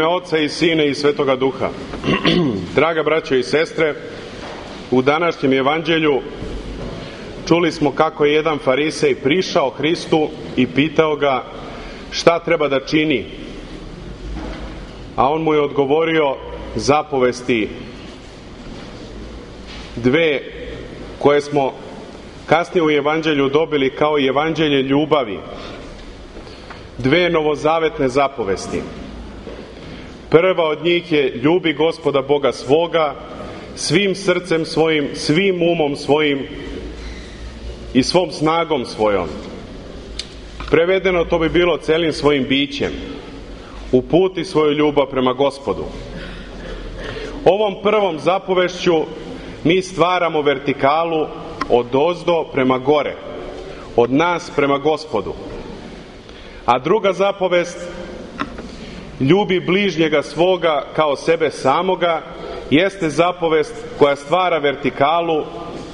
ime Oca i Sina i Svetoga Duha. Draga braćo i sestre, u današnjem evanđelju čuli smo kako je jedan farisej prišao Hristu i pitao ga šta treba da čini. A on mu je odgovorio zapovesti dve koje smo kasnije u evanđelju dobili kao i evanđelje ljubavi. Dve novozavetne zapovesti. Prva od njih je ljubi Gospoda Boga svoga svim srcem svojim, svim umom svojim i svom snagom svojom. Prevedeno to bi bilo celim svojim bićem. Uputi svoju ljubav prema Gospodu. Ovom prvom zapovešću mi stvaramo vertikalu odozdo prema gore, od nas prema Gospodu. A druga zapovest, ljubi bližnjega svoga kao sebe samoga, jeste zapovest koja stvara vertikalu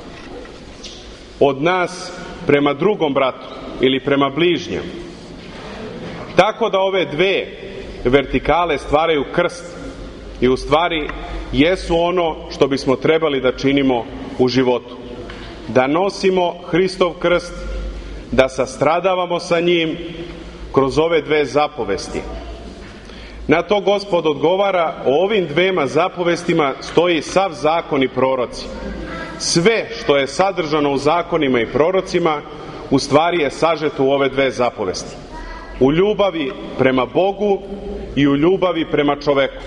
od nas prema drugom bratu ili prema bližnjem. Tako da ove dve vertikale stvaraju krst i u stvari jesu ono što bismo trebali da činimo u životu. Da nosimo Hristov krst, da sastradavamo sa njim kroz ove dve zapovesti. Na to Gospod odgovara, o ovim dvema zapovestima stoji sav zakon i proroci. Sve što je sadržano u zakonima i prorocima u stvari je sažeto u ove dve zapovesti. U ljubavi prema Bogu i u ljubavi prema čoveku.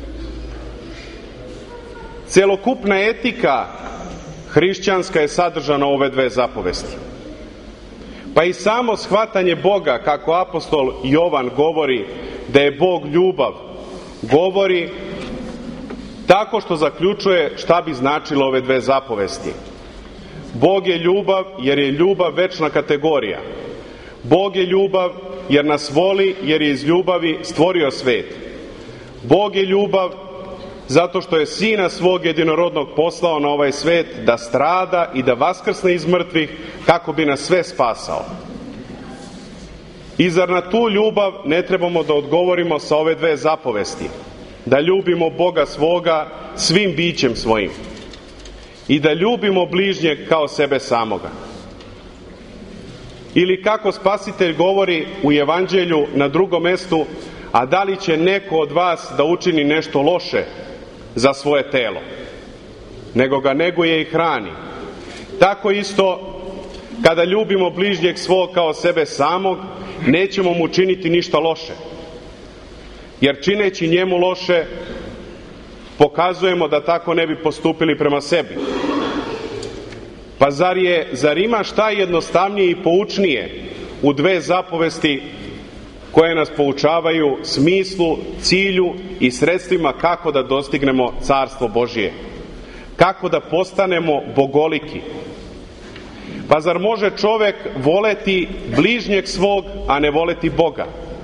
Celokupna etika hrišćanska je sadržana u ove dve zapovesti. Pa i samo shvatanje Boga, kako apostol Jovan govori da je Bog ljubav, govori tako što zaključuje šta bi značilo ove dve zapovesti. Bog je ljubav jer je ljubav večna kategorija. Bog je ljubav jer nas voli, jer je iz ljubavi stvorio svet. Bog je ljubav zato što je Sina svog jedinorodnog poslao na ovaj svet da strada i da vaskrsne iz mrtvih kako bi nas sve spasao. I zar na tu ljubav ne trebamo da odgovorimo sa ove dve zapovesti? Da ljubimo Boga svoga svim bićem svojim i da ljubimo bližnjeg kao sebe samoga. Ili kako Spasitelj govori u evanđelju na drugom mestu, a da li će neko od vas da učini nešto loše za svoje telo, nego ga neguje i hrani. Tako isto, kada ljubimo bližnjeg svog kao sebe samog, nećemo mu činiti ništa loše. Jer čineći njemu loše, pokazujemo da tako ne bi postupili prema sebi. Pa zar ima šta jednostavnije i poučnije u dve zapovesti koje nas poučavaju smislu, cilju i sredstvima kako da dostignemo Carstvo Božije? Kako da postanemo bogoliki? Pa zar može čovek voleti bližnjeg svog, a ne voleti Boga?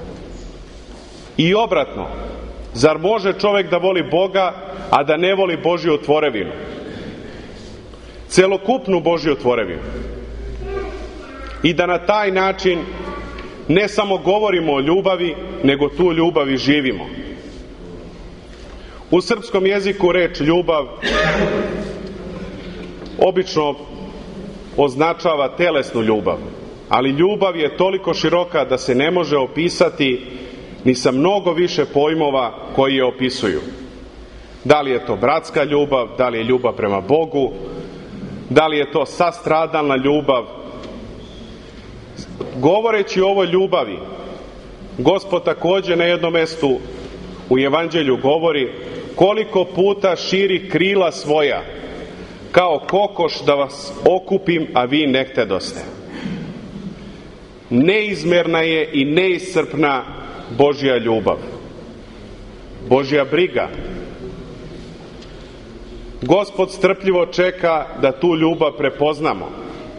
I obratno, zar može čovek da voli Boga, a da ne voli Božju tvorevinu? Celokupnu Božju tvorevinu. I da na taj način ne samo govorimo o ljubavi, nego tu ljubav i živimo. U srpskom jeziku reč ljubav obično označava telesnu ljubav, ali ljubav je toliko široka da se ne može opisati ni sa mnogo više pojmova koji je opisuju. Da li je to bratska ljubav, da li je ljubav prema Bogu, da li je to sastradalna ljubav. Govoreći o ovoj ljubavi, Gospod takođe na jednom mestu u evanđelju govori koliko puta širi krila svoja, kao kokoš da vas okupim, a vi ne htedoste. Neizmerna je i neiscrpna Božja ljubav. Božja briga. Gospod strpljivo čeka da tu ljubav prepoznamo.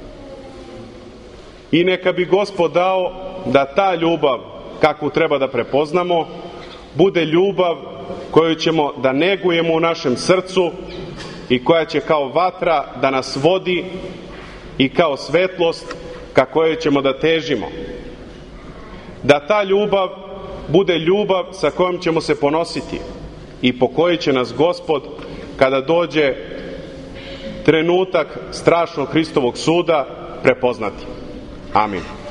I neka bi Gospod dao da ta ljubav, kakvu treba da prepoznamo, bude ljubav koju ćemo da negujemo u našem srcu i koja će kao vatra da nas vodi i kao svetlost ka kojoj ćemo da težimo. Da ta ljubav bude ljubav sa kojom ćemo se ponositi i po kojoj će nas Gospod, kada dođe trenutak strašnog Hristovog suda, prepoznati. Amin.